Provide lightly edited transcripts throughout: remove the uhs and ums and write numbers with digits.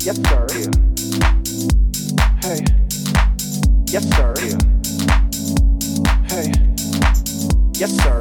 Yes, sir. Hey. Yes, sir. Hey. Yes, sir.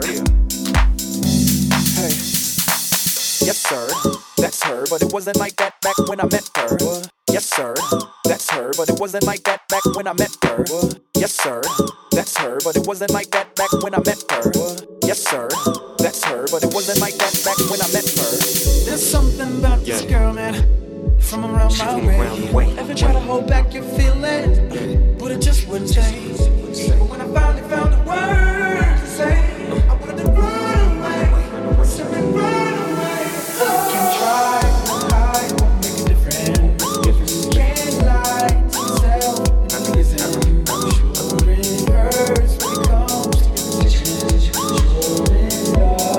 Hey. Yes, sir. That's her, but it wasn't like that back when I met her. Yes, sir. That's her, but it wasn't like that back when I met her. Yes, sir. That's her, but it wasn't like that back when I met her. Yes, sir. That's her, but it wasn't like that back when I met her. There's something about this girl, man, from around my way. Ever try to hold back your feelings, but it just wouldn't change. But when I finally found the words to say, I wanted to run away, simply run away. Can try, hide, won't make a difference. Can't lie to yourself, it's easy. Sure it hurts when it comes to your decisions. Sure it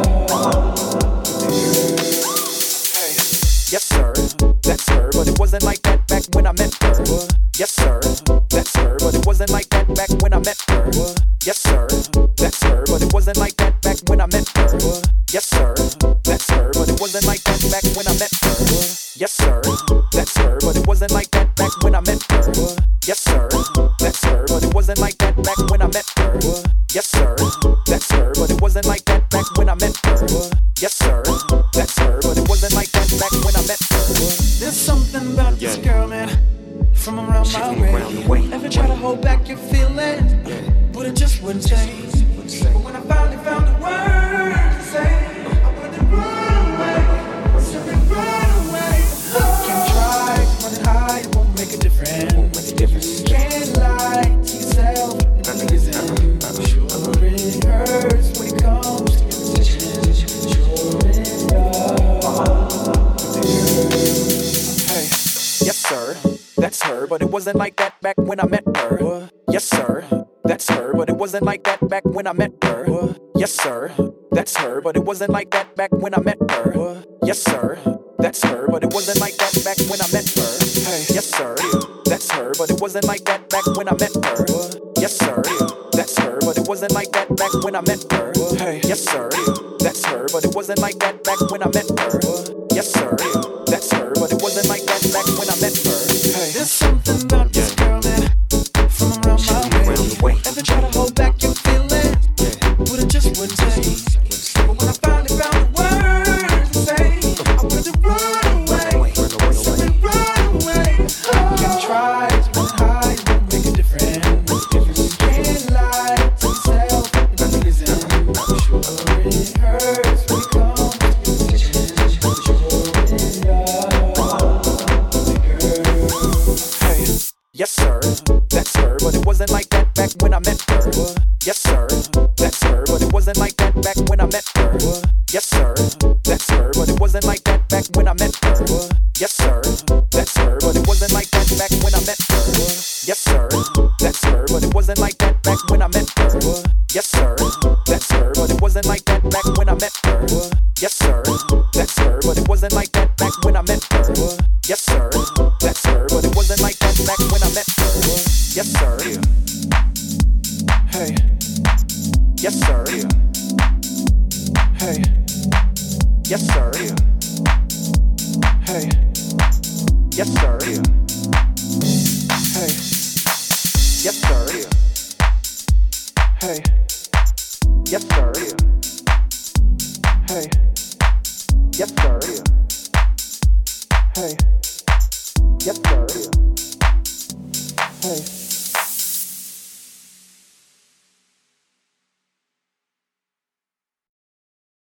does. Hey. Yes, sir. That's her, but it wasn't like that back when I met her. Yes, sir. That's her, but it wasn't like that back when I met her. Yes, sir. That's her, but it wasn't like that back when I met her. Yes, sir. That's her, but it wasn't like that back when I met her. Yes, sir. That's her, but it wasn't like that back when I met her. Yes, sir. That's her, but it wasn't like that back when I met her. Yes, sir. That's her, but it wasn't like that back when I met her. Yes, sir. That's her, but it wasn't like that back when I met her. There's something about this girl, man, from around my way. Ever try to hold back your feelings, but it just wouldn't change. But when I finally found the words to say, I wanted to run away, simply run away. Can try, run and hide, it won't make a difference. Can't lie to yourself, it's easy. Sure it hurts when it comes to your decisions. Sure it does. Hey. Yes, sir. That's her, but it wasn't like that back when I met her. Yes, sir. That's her, but it wasn't like that back when I met her. Yes, sir. That's her, but it wasn't like that back when I met her. Yes, sir. That's her, but it wasn't like that back when I met her. Hey. Yes, sir. That's her, but it wasn't like that back when I met her. Yes, sir. That's her, but it wasn't like that back when I met her. Hey. Yes, sir. That's her, but it wasn't like that back when I met her. Yes, sir. That's her, but it wasn't like that back when I met her. Hey. There's something about this girl, man, from around my way. Ever try to hold back your feelings, but it just wouldn't change. But when I finally found the words to say, I wanted to run away, simply run away. Can try to hide, it won't make a difference. Can't lie to yourself, it's easy. Sure it hurts when it comes to your decisions. Sure it does. Hey. Yes, sir. That's her, but it wasn't like that back when I met her. Yes, sir. That's her, but it wasn't like that back when I met her. Yes, sir. That's her, but it wasn't like that back when I met her. Yes, sir. That's her, but it wasn't like that back when I met her. Yes, sir. That's her, but it wasn't like that back when I met her. Yes, sir. That's her, but it wasn't like that back when I met her. Yes, sir. That's her, but it wasn't like that back when I met her. Yes, sir. That's her, but it wasn't like that back when I met her. Yes, sir. Hey. Yes, sir. Hey. Yes, sir. Hey. Yes, sir. Hey. Yes, sir. Hey. Yes, sir. Hey. Yes, sir. Hey. Yes, sir. Hey.